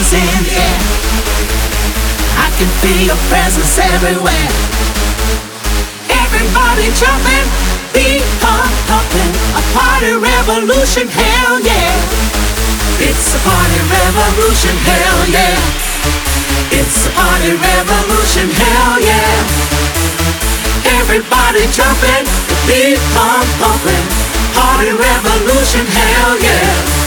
is in the air. I can feel your presence everywhere. Everybody jumping, beat pumping, a party revolution, hell yeah. It's a party revolution, hell yeah. It's a party revolution, hell yeah. Everybody jumping, beat pumping, party revolution, hell yeah.